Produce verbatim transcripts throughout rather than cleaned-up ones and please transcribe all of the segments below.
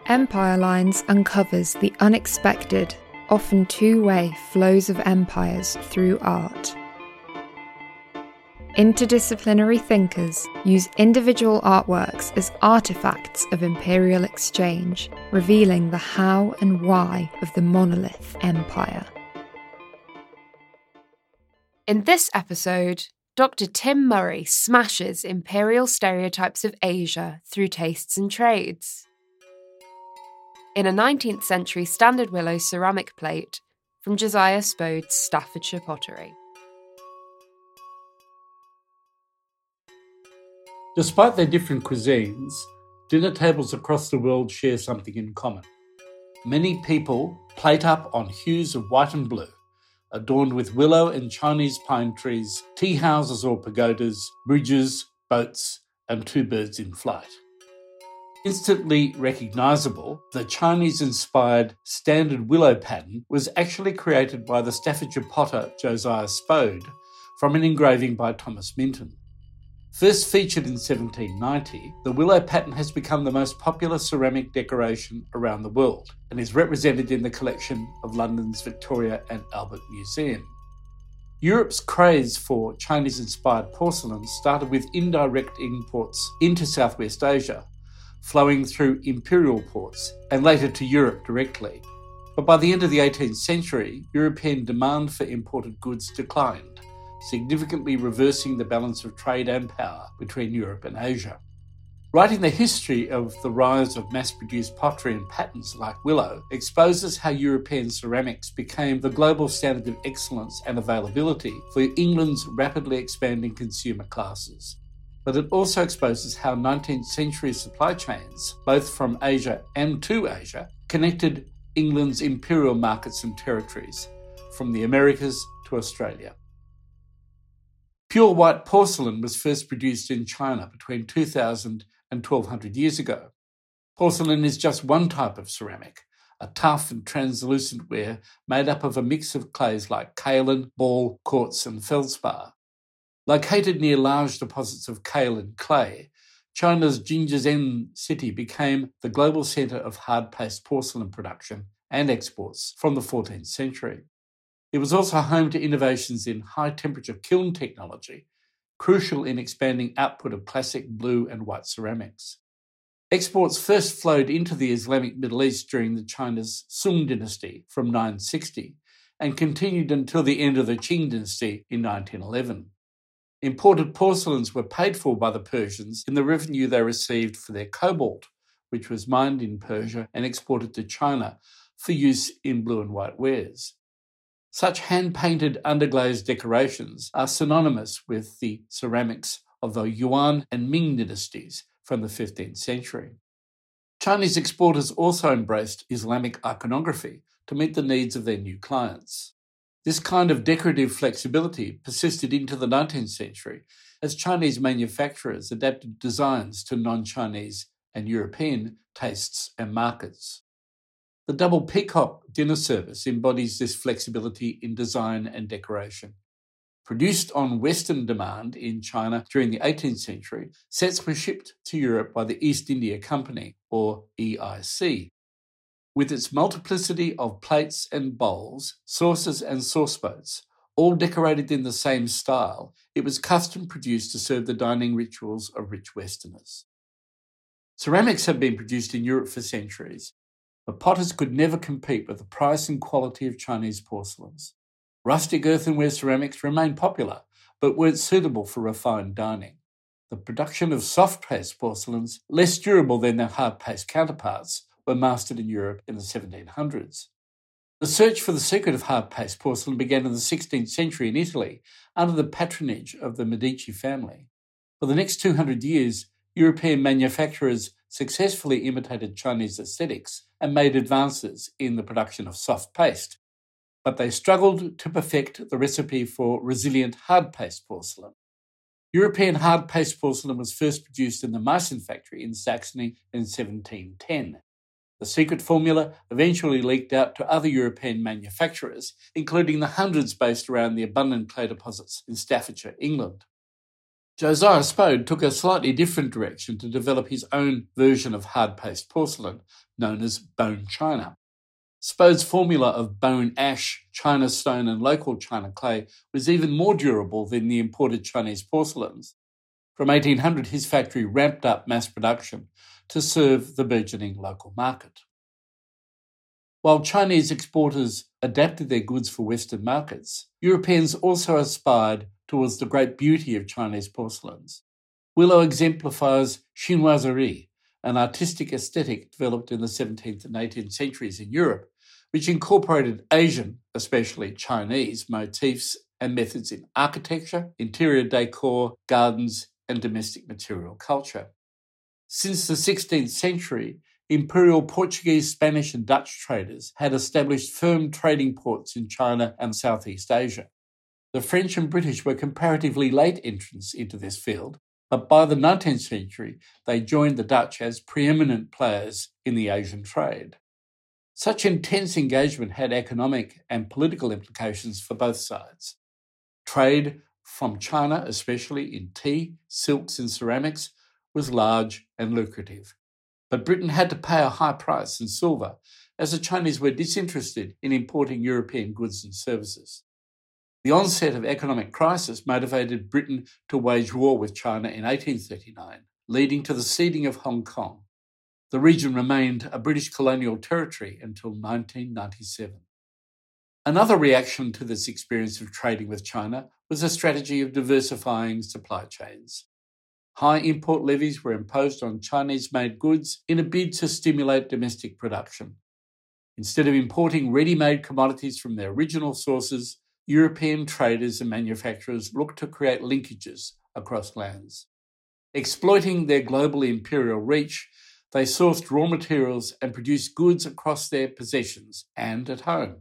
Empire Lines uncovers the unexpected, often two-way flows of empires through art. Interdisciplinary thinkers use individual artworks as artifacts of imperial exchange, revealing the how and why of the monolith empire. In this episode, Doctor Tim Murray smashes imperial stereotypes of Asia through tastes and trades. In a nineteenth century standard willow ceramic plate from Josiah Spode's Staffordshire pottery. Despite their different cuisines, dinner tables across the world share something in common. Many people plate up on hues of white and blue, adorned with willow and Chinese pine trees, tea houses or pagodas, bridges, boats, and two birds in flight. Instantly recognisable, the Chinese-inspired standard willow pattern was actually created by the Staffordshire potter Josiah Spode from an engraving by Thomas Minton. First featured in seventeen ninety, the willow pattern has become the most popular ceramic decoration around the world and is represented in the collection of London's Victoria and Albert Museum. Europe's craze for Chinese-inspired porcelain started with indirect imports into Southwest Asia, flowing through imperial ports and later to Europe directly. But by the end of the eighteenth century, European demand for imported goods declined, significantly reversing the balance of trade and power between Europe and Asia. Writing the history of the rise of mass-produced pottery and patterns like willow exposes how European ceramics became the global standard of excellence and availability for England's rapidly expanding consumer classes. But it also exposes how nineteenth century supply chains, both from Asia and to Asia, connected England's imperial markets and territories, from the Americas to Australia. Pure white porcelain was first produced in China between two thousand and twelve hundred years ago. Porcelain is just one type of ceramic, a tough and translucent ware made up of a mix of clays like kaolin, ball, quartz and feldspar. Located near large deposits of kaolin clay, China's Jingzhen city became the global centre of hard paste porcelain production and exports from the fourteenth century. It was also home to innovations in high-temperature kiln technology, crucial in expanding output of classic blue and white ceramics. Exports first flowed into the Islamic Middle East during the China's Sung dynasty from nine sixty and continued until the end of the Qing dynasty in nineteen eleven. Imported porcelains were paid for by the Persians in the revenue they received for their cobalt, which was mined in Persia and exported to China for use in blue and white wares. Such hand-painted underglazed decorations are synonymous with the ceramics of the Yuan and Ming dynasties from the fifteenth century. Chinese exporters also embraced Islamic iconography to meet the needs of their new clients. This kind of decorative flexibility persisted into the nineteenth century as Chinese manufacturers adapted designs to non-Chinese and European tastes and markets. The double peacock dinner service embodies this flexibility in design and decoration. Produced on Western demand in China during the eighteenth century, sets were shipped to Europe by the East India Company, or E I C. With its multiplicity of plates and bowls, saucers and sauceboats, all decorated in the same style, it was custom produced to serve the dining rituals of rich Westerners. Ceramics have been produced in Europe for centuries, but potters could never compete with the price and quality of Chinese porcelains. Rustic earthenware ceramics remained popular, but weren't suitable for refined dining. The production of soft paste porcelains, less durable than their hard paste counterparts, were mastered in Europe in the seventeen hundreds. The search for the secret of hard paste porcelain began in the sixteenth century in Italy under the patronage of the Medici family. For the next two hundred years, European manufacturers successfully imitated Chinese aesthetics and made advances in the production of soft paste, but they struggled to perfect the recipe for resilient hard paste porcelain. European hard paste porcelain was first produced in the Meissen factory in Saxony in seventeen ten. The secret formula eventually leaked out to other European manufacturers, including the hundreds based around the abundant clay deposits in Staffordshire, England. Josiah Spode took a slightly different direction to develop his own version of hard-paste porcelain, known as bone china. Spode's formula of bone ash, china stone and local china clay was even more durable than the imported Chinese porcelains. From eighteen hundred, his factory ramped up mass production to serve the burgeoning local market. While Chinese exporters adapted their goods for Western markets, Europeans also aspired towards the great beauty of Chinese porcelains. Willow exemplifies chinoiserie, an artistic aesthetic developed in the seventeenth and eighteenth centuries in Europe, which incorporated Asian, especially Chinese, motifs and methods in architecture, interior decor, gardens, and domestic material culture. Since the sixteenth century, imperial Portuguese, Spanish, and Dutch traders had established firm trading ports in China and Southeast Asia. The French and British were comparatively late entrants into this field, but by the nineteenth century, they joined the Dutch as preeminent players in the Asian trade. Such intense engagement had economic and political implications for both sides. Trade from China, especially in tea, silks, and ceramics, was large and lucrative. But Britain had to pay a high price in silver, as the Chinese were disinterested in importing European goods and services. The onset of economic crisis motivated Britain to wage war with China in eighteen thirty-nine, leading to the ceding of Hong Kong. The region remained a British colonial territory until nineteen ninety-seven. Another reaction to this experience of trading with China was a strategy of diversifying supply chains. High import levies were imposed on Chinese-made goods in a bid to stimulate domestic production. Instead of importing ready-made commodities from their original sources, European traders and manufacturers looked to create linkages across lands. Exploiting their global imperial reach, they sourced raw materials and produced goods across their possessions and at home.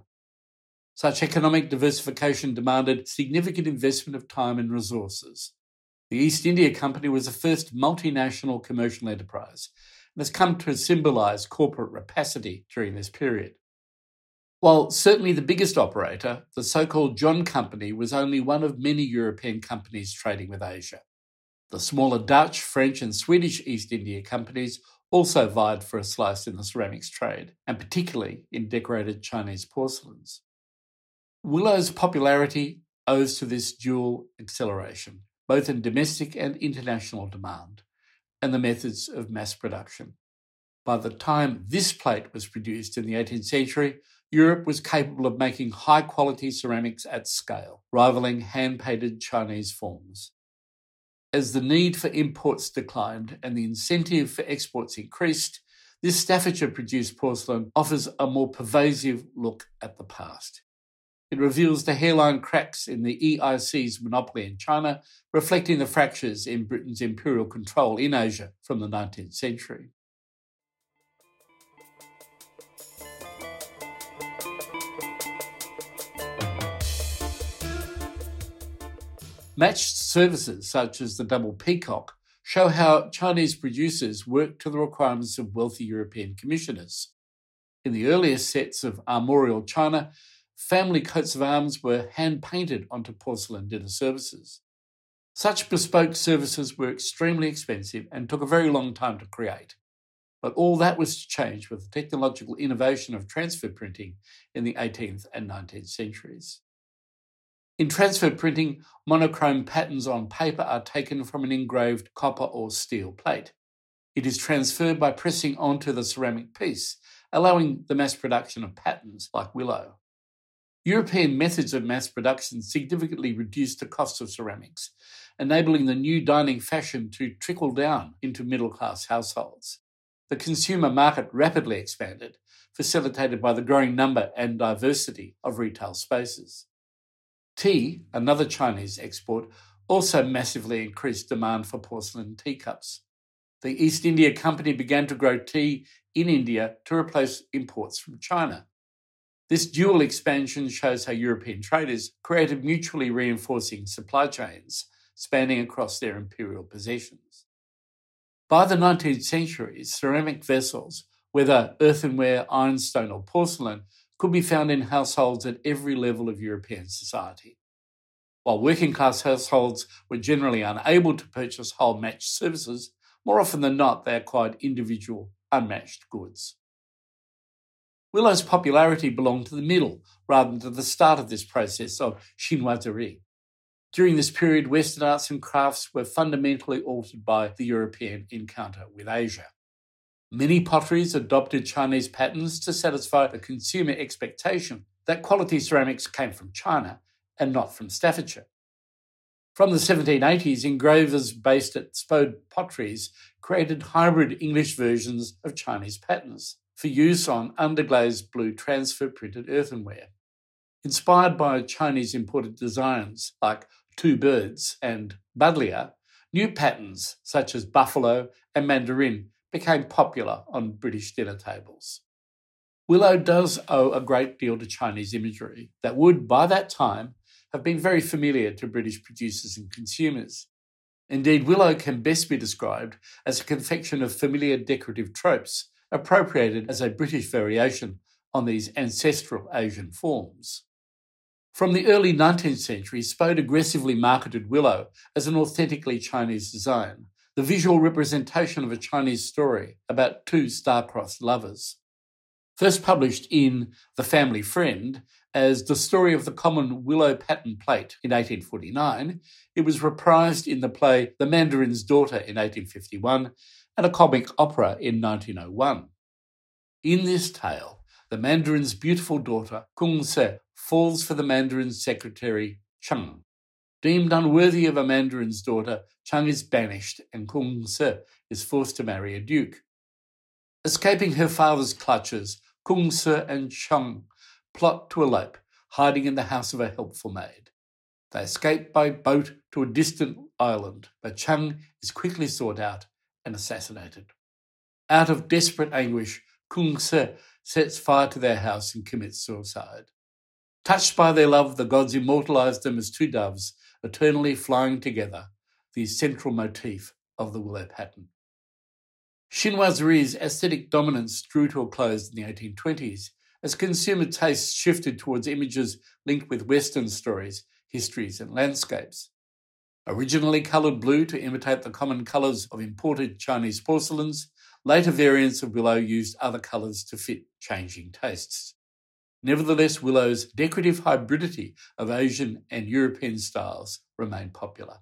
Such economic diversification demanded significant investment of time and resources. The East India Company was the first multinational commercial enterprise and has come to symbolise corporate rapacity during this period. While certainly the biggest operator, the so-called John Company was only one of many European companies trading with Asia. The smaller Dutch, French and Swedish East India Companies also vied for a slice in the ceramics trade, and particularly in decorated Chinese porcelains. Willow's popularity owes to this dual acceleration, both in domestic and international demand, and the methods of mass production. By the time this plate was produced in the eighteenth century, Europe was capable of making high-quality ceramics at scale, rivaling hand-painted Chinese forms. As the need for imports declined and the incentive for exports increased, this Staffordshire-produced porcelain offers a more pervasive look at the past. It reveals the hairline cracks in the E I C's monopoly in China, reflecting the fractures in Britain's imperial control in Asia from the nineteenth century. Matched services such as the double peacock show how Chinese producers worked to the requirements of wealthy European commissioners. In the earliest sets of armorial china, family coats of arms were hand-painted onto porcelain dinner services. Such bespoke services were extremely expensive and took a very long time to create. But all that was to change with the technological innovation of transfer printing in the eighteenth and nineteenth centuries. In transfer printing, monochrome patterns on paper are taken from an engraved copper or steel plate. It is transferred by pressing onto the ceramic piece, allowing the mass production of patterns like willow. European methods of mass production significantly reduced the cost of ceramics, enabling the new dining fashion to trickle down into middle-class households. The consumer market rapidly expanded, facilitated by the growing number and diversity of retail spaces. Tea, another Chinese export, also massively increased demand for porcelain teacups. The East India Company began to grow tea in India to replace imports from China. This dual expansion shows how European traders created mutually reinforcing supply chains spanning across their imperial possessions. By the nineteenth century, ceramic vessels, whether earthenware, ironstone or porcelain, could be found in households at every level of European society. While working-class households were generally unable to purchase whole matched services, more often than not they acquired individual unmatched goods. Willow's popularity belonged to the middle rather than to the start of this process of chinoiserie. During this period, Western arts and crafts were fundamentally altered by the European encounter with Asia. Many potteries adopted Chinese patterns to satisfy the consumer expectation that quality ceramics came from China and not from Staffordshire. From the seventeen eighties, engravers based at Spode Potteries created hybrid English versions of Chinese patterns for use on underglazed blue transfer printed earthenware. Inspired by Chinese imported designs like Two Birds and Buddleia, new patterns such as buffalo and mandarin became popular on British dinner tables. Willow does owe a great deal to Chinese imagery that would, by that time, have been very familiar to British producers and consumers. Indeed, Willow can best be described as a confection of familiar decorative tropes appropriated as a British variation on these ancestral Asian forms. From the early nineteenth century, Spode aggressively marketed Willow as an authentically Chinese design, the visual representation of a Chinese story about two star-crossed lovers. First published in The Family Friend as The Story of the Common Willow Pattern Plate in eighteen forty-nine, it was reprised in the play The Mandarin's Daughter in eighteen fifty-one and a comic opera in nineteen oh one. In this tale, the Mandarin's beautiful daughter, Kung Se, falls for the Mandarin's secretary, Cheng. Deemed unworthy of a Mandarin's daughter, Cheng is banished and Kung Se is forced to marry a duke. Escaping her father's clutches, Kung Se and Cheng plot to elope, hiding in the house of a helpful maid. They escape by boat to a distant island, but Cheng is quickly sought out and assassinated. Out of desperate anguish, Kung Se sets fire to their house and commits suicide. Touched by their love, the gods immortalized them as two doves, eternally flying together, the central motif of the willow pattern. Chinoiserie's aesthetic dominance drew to a close in the eighteen twenties as consumer tastes shifted towards images linked with Western stories, histories and landscapes. Originally coloured blue to imitate the common colours of imported Chinese porcelains, later variants of willow used other colours to fit changing tastes. Nevertheless, Willow's decorative hybridity of Asian and European styles remained popular.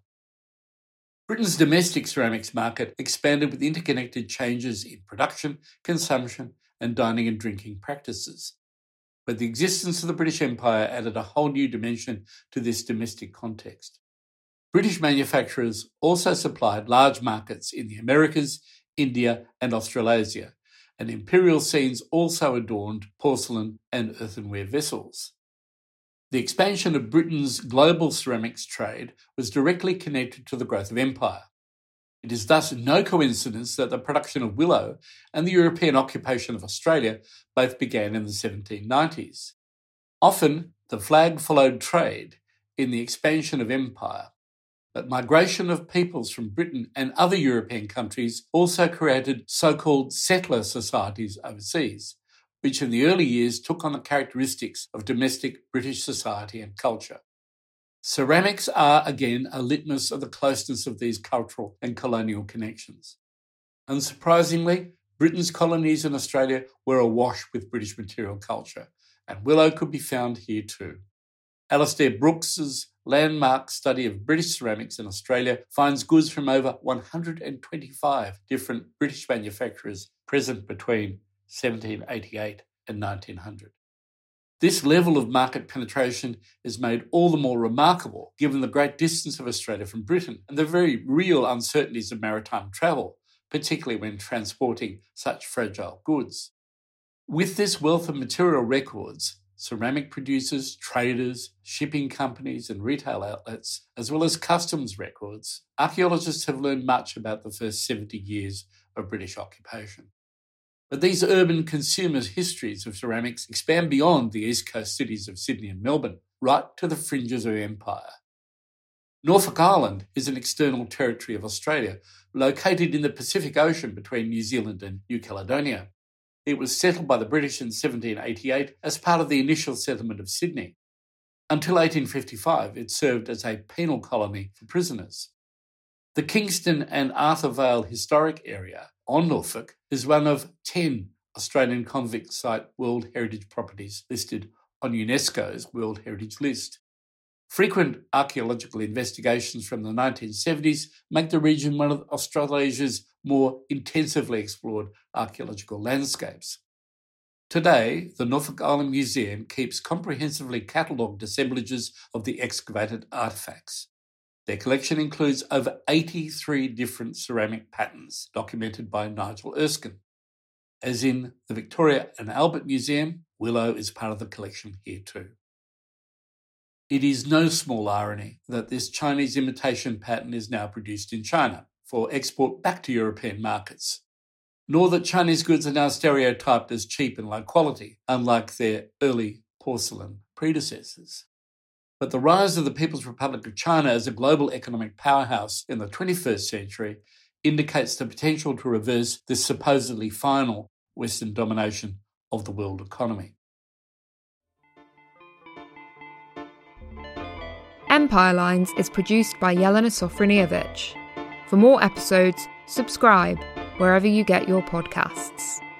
Britain's domestic ceramics market expanded with interconnected changes in production, consumption, and dining and drinking practices. But the existence of the British Empire added a whole new dimension to this domestic context. British manufacturers also supplied large markets in the Americas, India, and Australasia, and imperial scenes also adorned porcelain and earthenware vessels. The expansion of Britain's global ceramics trade was directly connected to the growth of empire. It is thus no coincidence that the production of willow and the European occupation of Australia both began in the seventeen nineties. Often, the flag followed trade in the expansion of empire, but migration of peoples from Britain and other European countries also created so-called settler societies overseas, which in the early years took on the characteristics of domestic British society and culture. Ceramics are, again, a litmus of the closeness of these cultural and colonial connections. Unsurprisingly, Britain's colonies in Australia were awash with British material culture, and willow could be found here too. Alastair Brooks's landmark study of British ceramics in Australia finds goods from over one hundred twenty-five different British manufacturers present between seventeen eighty-eight and nineteen hundred. This level of market penetration is made all the more remarkable given the great distance of Australia from Britain and the very real uncertainties of maritime travel, particularly when transporting such fragile goods. With this wealth of material records, ceramic producers, traders, shipping companies and retail outlets, as well as customs records, archaeologists have learned much about the first seventy years of British occupation. But these urban consumers' histories of ceramics expand beyond the east coast cities of Sydney and Melbourne, right to the fringes of empire. Norfolk Island is an external territory of Australia, located in the Pacific Ocean between New Zealand and New Caledonia. It was settled by the British in seventeen eighty-eight as part of the initial settlement of Sydney. Until eighteen fifty-five, it served as a penal colony for prisoners. The Kingston and Arthur Vale Historic Area on Norfolk is one of ten Australian convict site World Heritage Properties listed on UNESCO's World Heritage List. Frequent archaeological investigations from the nineteen seventies make the region one of Australasia's more intensively explored archaeological landscapes. Today, the Norfolk Island Museum keeps comprehensively catalogued assemblages of the excavated artefacts. Their collection includes over eighty-three different ceramic patterns documented by Nigel Erskine. As in the Victoria and Albert Museum, willow is part of the collection here too. It is no small irony that this Chinese imitation pattern is now produced in China for export back to European markets, nor that Chinese goods are now stereotyped as cheap and low quality, unlike their early porcelain predecessors. But the rise of the People's Republic of China as a global economic powerhouse in the twenty-first century indicates the potential to reverse this supposedly final Western domination of the world economy. Empire Lines is produced by Jelena Sofronijevic. For more episodes, subscribe wherever you get your podcasts.